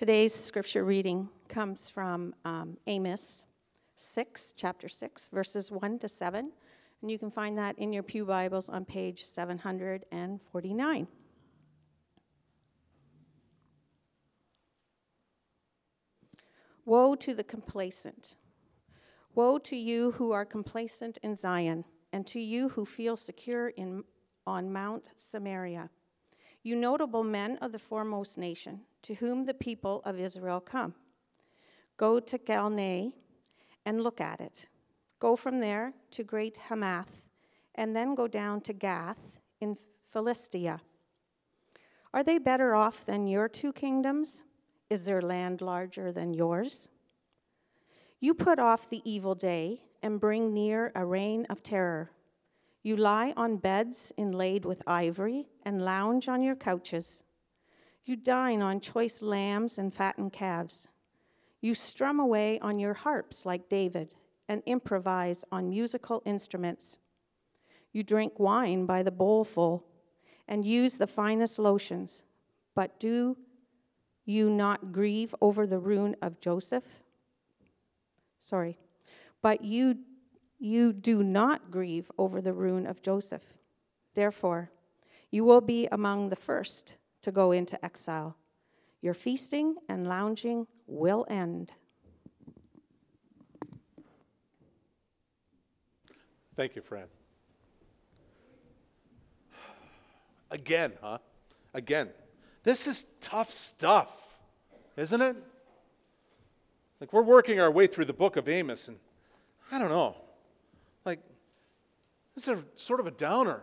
Today's scripture reading comes from Amos chapter 6, verses 1 to 7. And you can find that in your pew Bibles on page 749. Woe to the complacent. Woe to you who are complacent in Zion, and to you who feel secure on Mount Samaria. You notable men of the foremost nation, to whom the people of Israel come. Go to Calneh and look at it. Go from there to Great Hamath, and then go down to Gath in Philistia. Are they better off than your two kingdoms? Is their land larger than yours? You put off the evil day and bring near a reign of terror. You lie on beds inlaid with ivory and lounge on your couches. You dine on choice lambs and fattened calves. You strum away on your harps like David and improvise on musical instruments. You drink wine by the bowlful and use the finest lotions. But do you not grieve over the ruin of Joseph? But you do not grieve over the ruin of Joseph. Therefore, you will be among the first to go into exile. Your feasting and lounging will end. Thank you, Fran. Again, huh? Again. This is tough stuff, isn't it? Like, we're working our way through the book of Amos, and I don't know. Like, this is sort of a downer,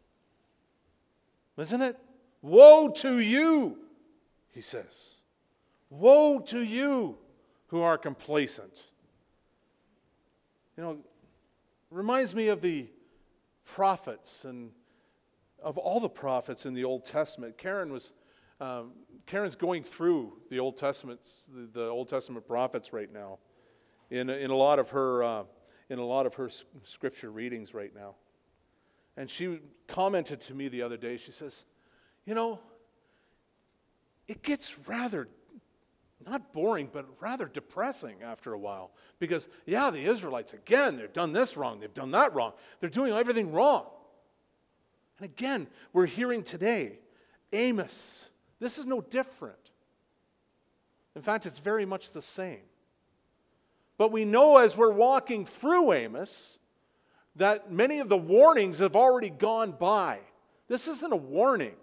isn't it? Woe to you, he says. Woe to you who are complacent. You know, it reminds me of the prophets and of all the prophets in the Old Testament. Karen's going through the Old Testament prophets right now, in a lot of her scripture readings right now. And she commented to me the other day. She says, "You know, it gets rather not boring, but rather depressing after a while, because the Israelites again, they've done this wrong, they've done that wrong, they're doing everything wrong." And again, we're hearing today, Amos. This is no different. In fact, it's very much the same. But we know as we're walking through Amos that many of the warnings have already gone by. This isn't a warning.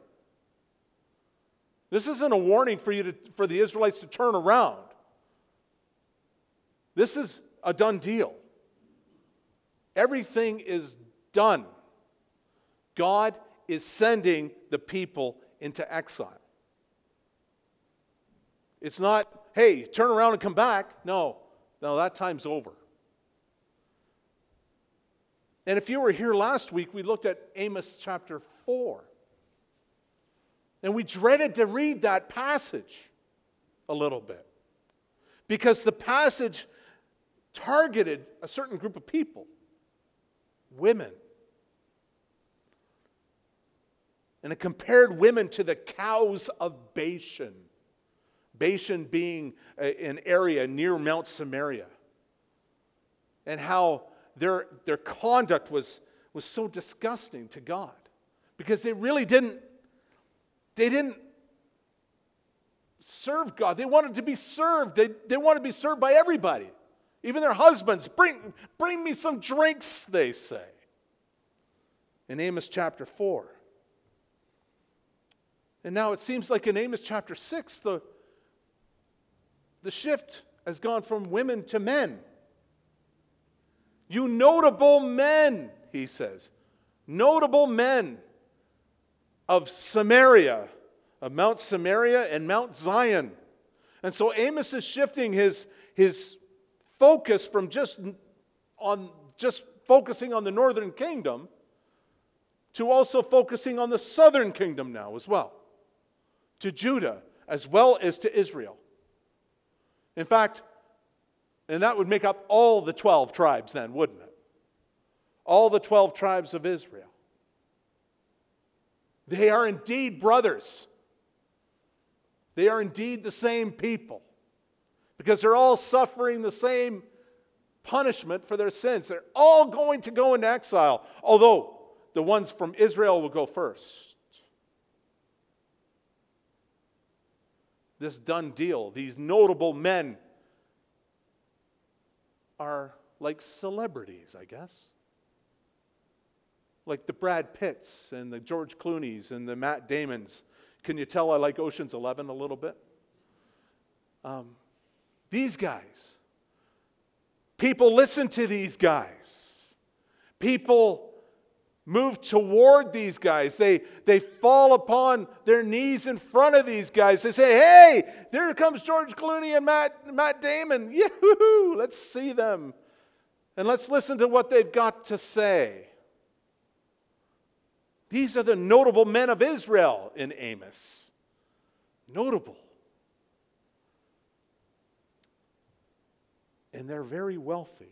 This isn't a warning for the Israelites to turn around. This is a done deal. Everything is done. God is sending the people into exile. It's not, hey, turn around and come back. No, that time's over. And if you were here last week, we looked at Amos chapter 4. And we dreaded to read that passage a little bit, because the passage targeted a certain group of people, women. And it compared women to the cows of Bashan. Bashan being an area near Mount Samaria. And how their conduct was so disgusting to God. Because they really didn't serve God. They wanted to be served. They wanted to be served by everybody. Even their husbands. Bring me some drinks, they say. In Amos chapter 4. And now it seems like in Amos chapter 6, the shift has gone from women to men. You notable men, he says. Notable men of Samaria, of Mount Samaria and Mount Zion. And so Amos is shifting his focus from just focusing on the northern kingdom to also focusing on the southern kingdom now as well. To Judah as well as to Israel. In fact, and that would make up all the 12 tribes then, wouldn't it? All the 12 tribes of Israel. They are indeed brothers. They are indeed the same people because they're all suffering the same punishment for their sins. They're all going to go into exile, although the ones from Israel will go first. This done deal, these notable men are like celebrities, I guess. Like the Brad Pitts and the George Clooney's and the Matt Damons. Can you tell I like Ocean's 11 a little bit? These guys. People listen to these guys. People move toward these guys. They fall upon their knees in front of these guys. They say, hey, there comes George Clooney and Matt Damon. Yahoo! Let's see them. And let's listen to what they've got to say. These are the notable men of Israel in Amos. Notable. And they're very wealthy.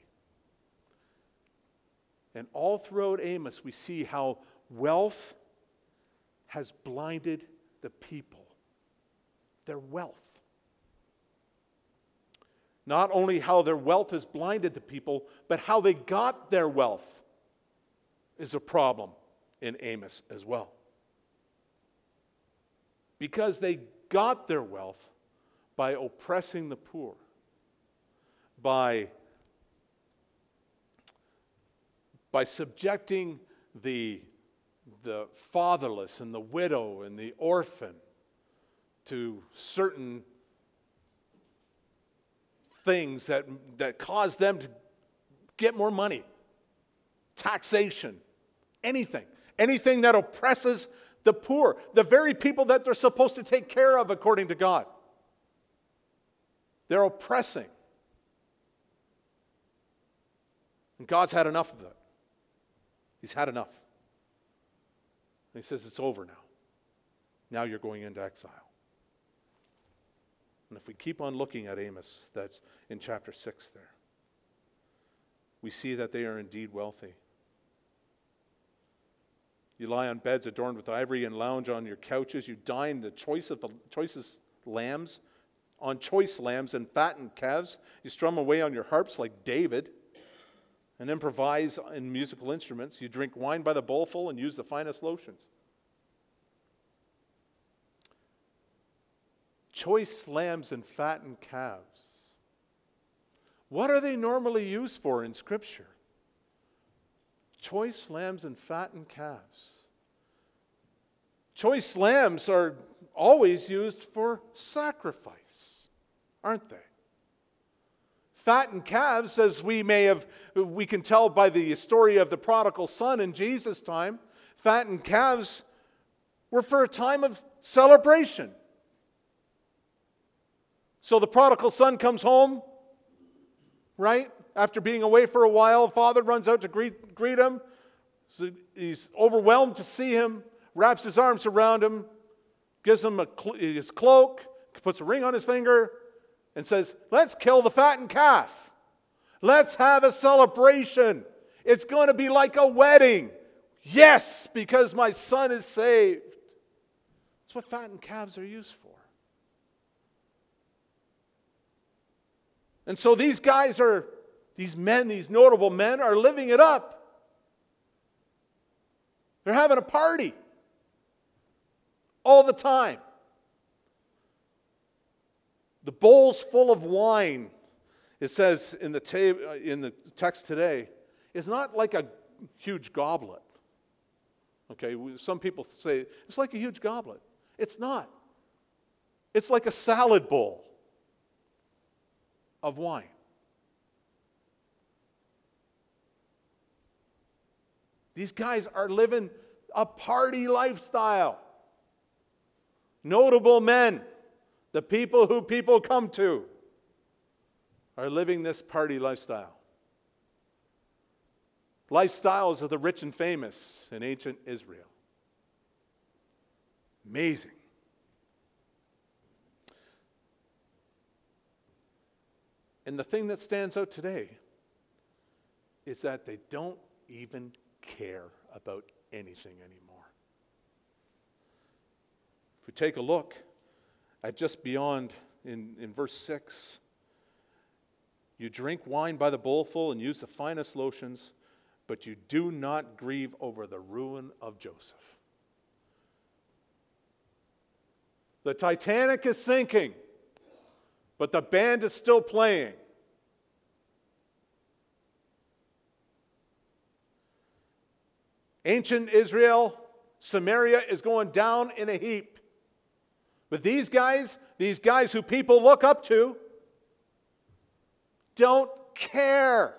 And all throughout Amos, we see how wealth has blinded the people. Their wealth. Not only how their wealth has blinded the people, but how they got their wealth is a problem in Amos as well. Because they got their wealth by oppressing the poor, by subjecting the fatherless and the widow and the orphan to certain things that cause them to get more money, taxation, anything that oppresses the poor, the very people that they're supposed to take care of according to God. They're oppressing. And God's had enough of it. He's had enough. And he says, it's over now. Now you're going into exile. And if we keep on looking at Amos, that's in chapter 6 there, we see that they are indeed wealthy. You lie on beds adorned with ivory and lounge on your couches. You dine the choicest lambs, on choice lambs and fattened calves. You strum away on your harps like David and improvise in musical instruments. You drink wine by the bowlful and use the finest lotions. Choice lambs and fattened calves. What are they normally used for in Scripture? Choice lambs and fattened calves. Choice lambs are always used for sacrifice, aren't they? Fattened calves, as we can tell by the story of the prodigal son in Jesus' time, fattened calves were for a time of celebration. So the prodigal son comes home, right? After being away for a while, father runs out to greet him. So he's overwhelmed to see him, wraps his arms around him, gives him his cloak, puts a ring on his finger, and says, let's kill the fattened calf. Let's have a celebration. It's going to be like a wedding. Yes, because my son is saved. That's what fattened calves are used for. And so these men, these notable men, are living it up. They're having a party all the time. The bowls full of wine, it says in the text today, is not like a huge goblet. Okay, some people say it's like a huge goblet. It's not. It's like a salad bowl of wine. These guys are living a party lifestyle. Notable men, the people who people come to, are living this party lifestyle. Lifestyles of the rich and famous in ancient Israel. Amazing. And the thing that stands out today is that they don't even care about anything anymore. If we take a look just beyond in verse 6, you drink wine by the bowlful and use the finest lotions, but you do not grieve over the ruin of Joseph. The Titanic is sinking, but the band is still playing. Ancient Israel, Samaria is going down in a heap. But these guys who people look up to, don't care.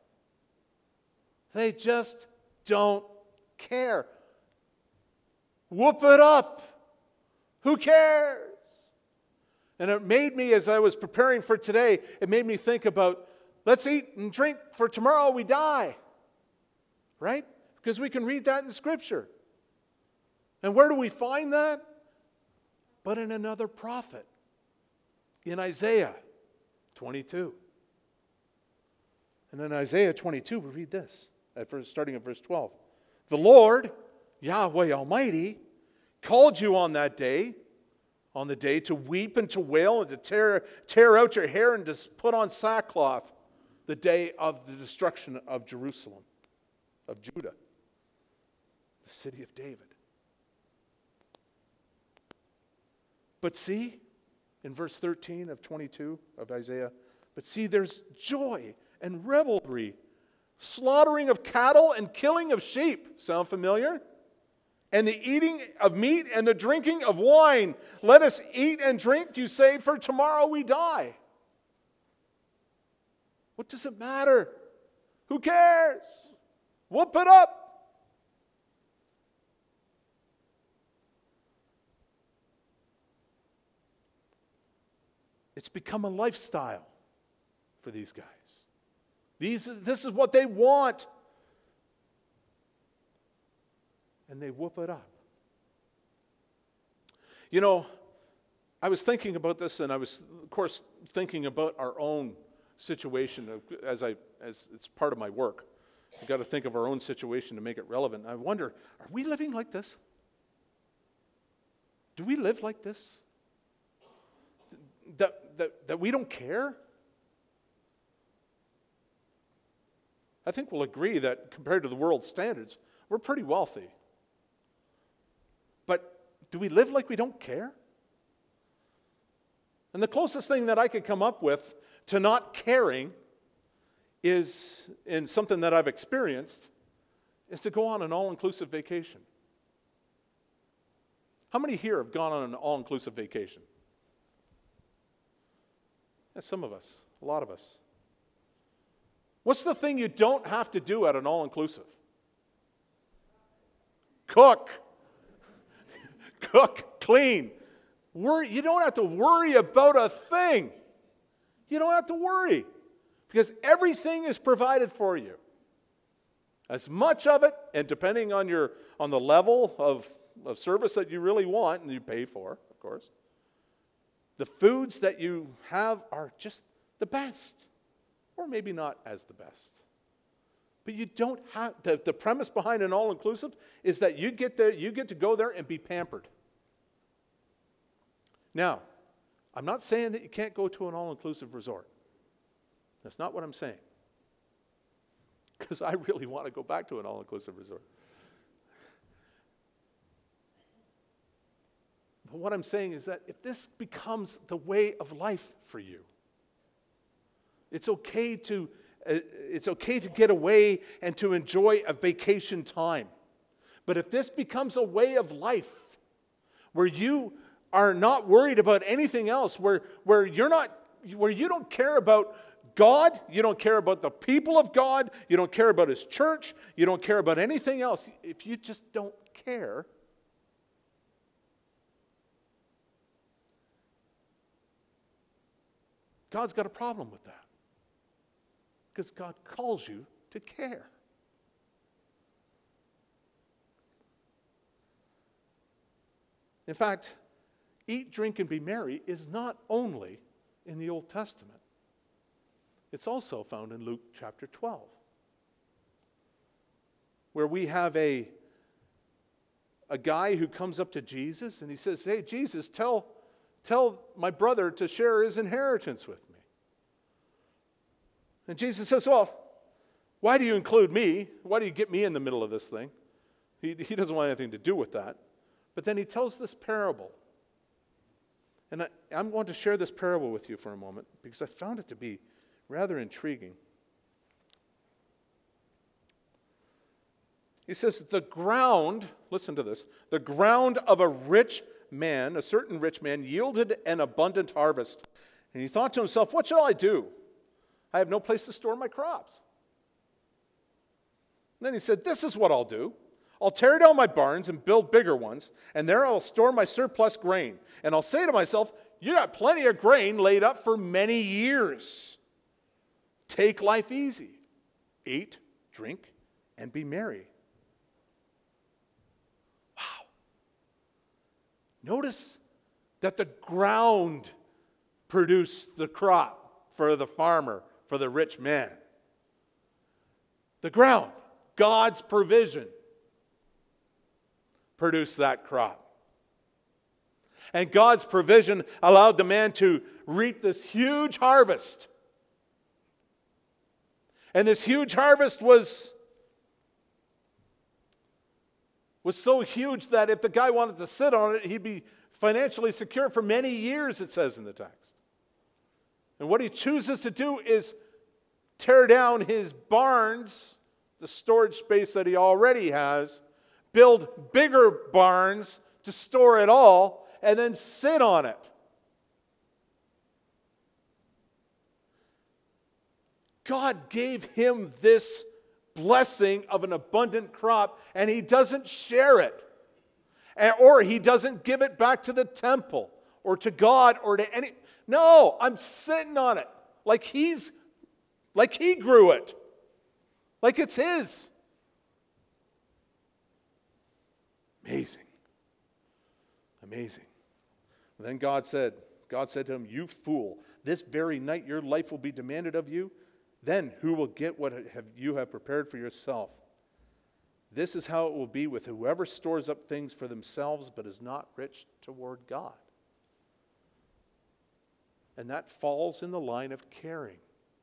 They just don't care. Whoop it up. Who cares? And it made me, as I was preparing for today, it made me think about, let's eat and drink, for tomorrow we die. Right? Because we can read that in Scripture. And where do we find that? But in another prophet, in Isaiah 22. And in Isaiah 22, we read this, starting at verse 12. The Lord, Yahweh Almighty, called you on that day, on the day to weep and to wail and to tear out your hair and to put on sackcloth, the day of the destruction of Jerusalem, of Judah, the city of David. But see, in verse 13 of 22 of Isaiah, but see, there's joy and revelry, slaughtering of cattle and killing of sheep. Sound familiar? And the eating of meat and the drinking of wine. Let us eat and drink, you say, for tomorrow we die. What does it matter? Who cares? Whoop it up. It's become a lifestyle for these guys. This is what they want. And they whoop it up. You know, I was thinking about this, and I was, of course, thinking about our own situation as it's part of my work. We've got to think of our own situation to make it relevant. I wonder, are we living like this? Do we live like this? That we don't care? I think we'll agree that compared to the world's standards, we're pretty wealthy. But do we live like we don't care? And the closest thing that I could come up with to not caring is, in something that I've experienced, is to go on an all-inclusive vacation. How many here have gone on an all-inclusive vacation? Yeah, some of us, a lot of us. What's the thing you don't have to do at an all-inclusive? Cook. Cook, clean. You don't have to worry about a thing. You don't have to worry. Because everything is provided for you. As much of it, and depending on the level of service that you really want, and you pay for, of course, the foods that you have are just the best. Or maybe not as the best. But you don't have, the premise behind an all-inclusive is that you get to go there and be pampered. Now, I'm not saying that you can't go to an all-inclusive resort. That's not what I'm saying. Because I really want to go back to an all-inclusive resort. But what I'm saying is that if this becomes the way of life for you, it's okay to get away and to enjoy a vacation time. But if this becomes a way of life where you are not worried about anything else, where you don't care about God, you don't care about the people of God, you don't care about His church, you don't care about anything else, if you just don't care, God's got a problem with that. Because God calls you to care. In fact, eat, drink, and be merry is not only in the Old Testament. It's also found in Luke chapter 12, where we have a guy who comes up to Jesus and he says, "Hey, Jesus, tell tell my brother to share his inheritance with me. And Jesus says, well, why do you include me? Why do you get me in the middle of this thing? He doesn't want anything to do with that. But then he tells this parable. And I'm going to share this parable with you for a moment because I found it to be rather intriguing. He says, the ground, listen to this, the ground of a rich man, a certain rich man, yielded an abundant harvest. And he thought to himself, what shall I do? I have no place to store my crops. And then he said, this is what I'll do. I'll tear down my barns and build bigger ones, and there I'll store my surplus grain. And I'll say to myself, you got plenty of grain laid up for many years. Take life easy. Eat, drink, and be merry. Wow. Notice that the ground produced the crop for the farmer, for the rich man. The ground, God's provision, produced that crop. And God's provision allowed the man to reap this huge harvest. And this huge harvest was so huge that if the guy wanted to sit on it, he'd be financially secure for many years, it says in the text. And what he chooses to do is tear down his barns, the storage space that he already has, build bigger barns to store it all, and then sit on it. God gave him this blessing of an abundant crop, and he doesn't share it. Or he doesn't give it back to the temple, or to God, or to any... No, I'm sitting on it like he grew it. Like it's his. Amazing. Amazing. And then God said to him, you fool, this very night your life will be demanded of you. Then who will get what you have prepared for yourself? This is how it will be with whoever stores up things for themselves but is not rich toward God. And that falls in the line of caring.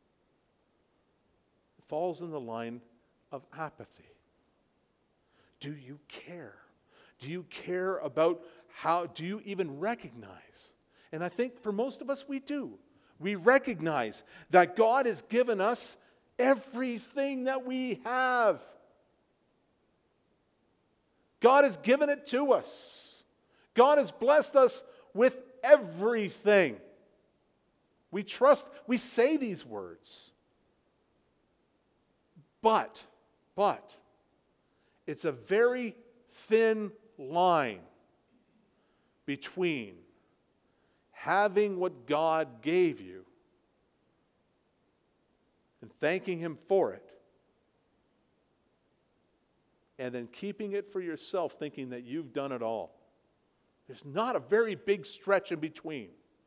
It falls in the line of apathy. Do you care? Do you care about how, do you even recognize? And I think for most of us we do. We recognize that God has given us everything that we have. God has given it to us. God has blessed us with everything. We trust, we say these words. But, it's a very thin line between having what God gave you and thanking Him for it, and then keeping it for yourself, thinking that you've done it all. There's not a very big stretch in between.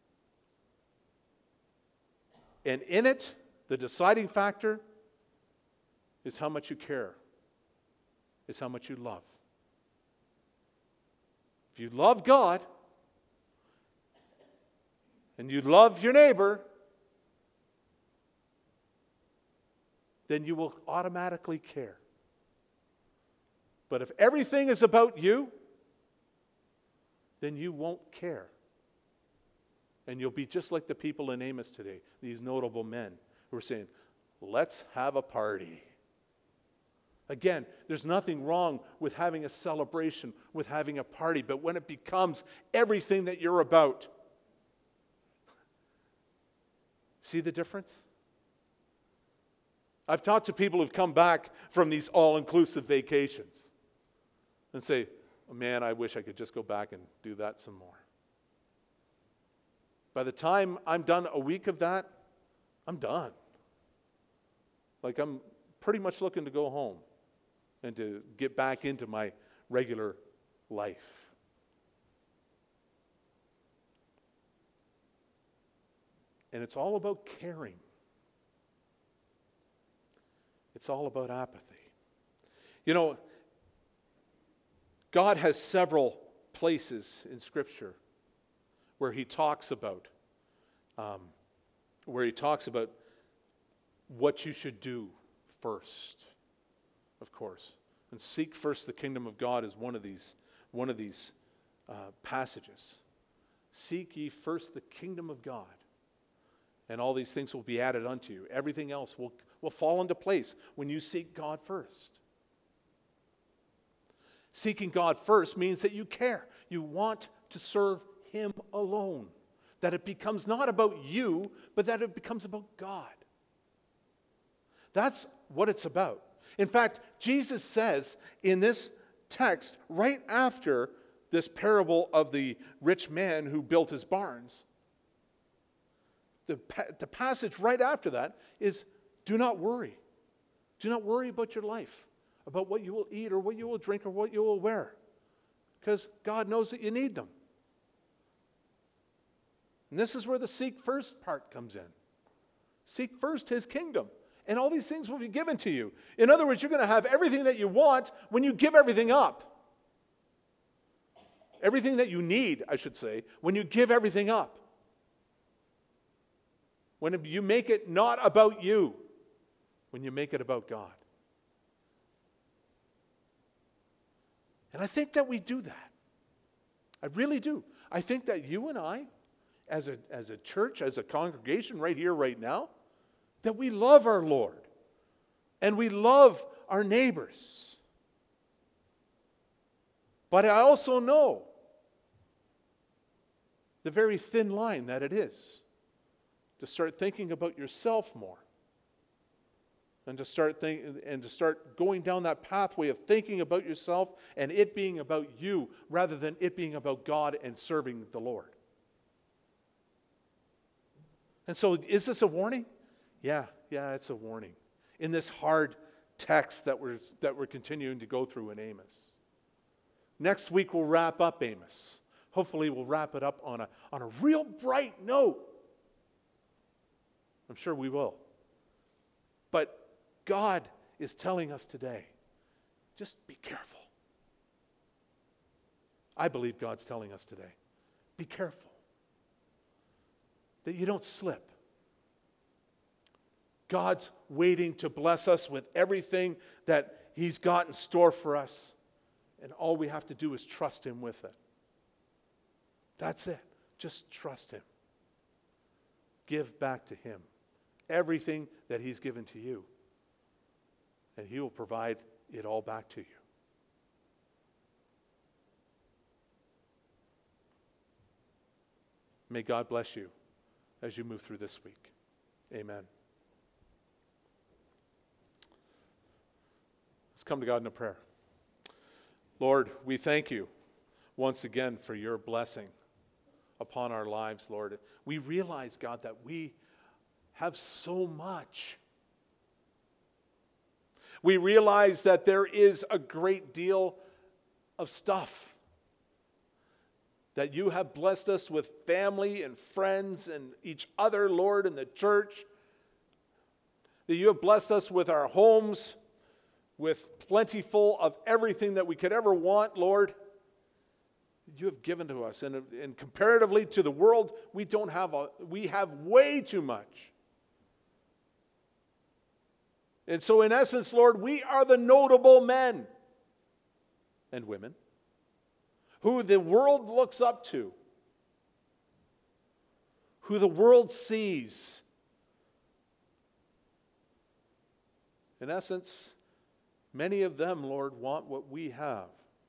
And in it, the deciding factor is how much you care, is how much you love. If you love God and you love your neighbor, then you will automatically care. But if everything is about you, then you won't care. And you'll be just like the people in Amos today, these notable men who are saying, let's have a party. Again, there's nothing wrong with having a celebration, with having a party, but when it becomes everything that you're about, see the difference? I've talked to people who've come back from these all-inclusive vacations and say, oh, man, I wish I could just go back and do that some more. By the time I'm done a week of that, I'm done. Like I'm pretty much looking to go home and to get back into my regular life. And it's all about caring. It's all about apathy. You know, God has several places in Scripture where he talks about what you should do first, of course. And seek first the kingdom of God is one of these passages. Seek ye first the kingdom of God, and all these things will be added unto you. Everything else will fall into place when you seek God first. Seeking God first means that you care. You want to serve Him alone. That it becomes not about you, but that it becomes about God. That's what it's about. In fact, Jesus says in this text, right after this parable of the rich man who built his barns, the passage right after that is, do not worry. Do not worry about your life, about what you will eat or what you will drink or what you will wear, because God knows that you need them. And this is where the seek first part comes in. Seek first His kingdom, and all these things will be given to you. In other words, you're going to have everything that you want when you give everything up. Everything that you need, I should say, when you give everything up. When you make it not about you, when you make it about God. And I think that we do that. I really do. I think that you and I, as a church, as a congregation right here, right now, that we love our Lord and we love our neighbors. But I also know the very thin line that it is to start thinking about yourself more, and to start going down that pathway of thinking about yourself and it being about you rather than it being about God and serving the Lord. And so, is this a warning? Yeah, it's a warning in this hard text that we're continuing to go through in Amos. Next week we'll wrap up Amos. Hopefully we'll wrap it up on a real bright note. I'm sure we will. But God is telling us today, just be careful. I believe God's telling us today, be careful that you don't slip. God's waiting to bless us with everything that He's got in store for us, and all we have to do is trust Him with it. That's it. Just trust Him. Give back to Him everything that He's given to you, and He will provide it all back to you. May God bless you as you move through this week. Amen. Let's come to God in a prayer. Lord, we thank you once again for your blessing upon our lives, Lord. We realize, God, that we have so much. We realize that there is a great deal of stuff. That you have blessed us with family and friends and each other, Lord, in the church. That you have blessed us with our homes, with plentiful of everything that we could ever want, Lord. You have given to us. And comparatively to the world, we have way too much. And so in essence, Lord, we are the notable men and women who the world looks up to, who the world sees. In essence, many of them, Lord, want what we have.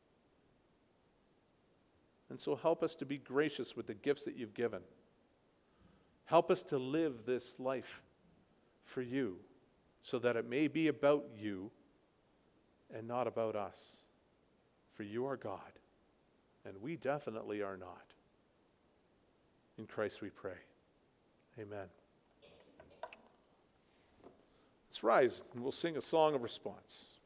And so help us to be gracious with the gifts that you've given. Help us to live this life for you, so that it may be about you and not about us. For you are God, and we definitely are not. In Christ we pray. Amen. Let's rise and we'll sing a song of response.